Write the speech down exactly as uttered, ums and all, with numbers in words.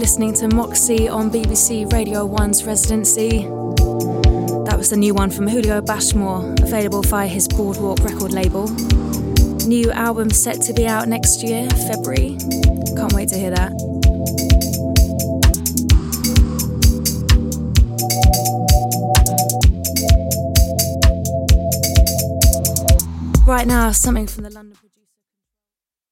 listening to Moxie on B B C Radio one's Residency. That was the new one from Julio Bashmore, available via his Boardwalk record label. New album set to be out next year, February. Can't wait to hear that. Right now, something from the London...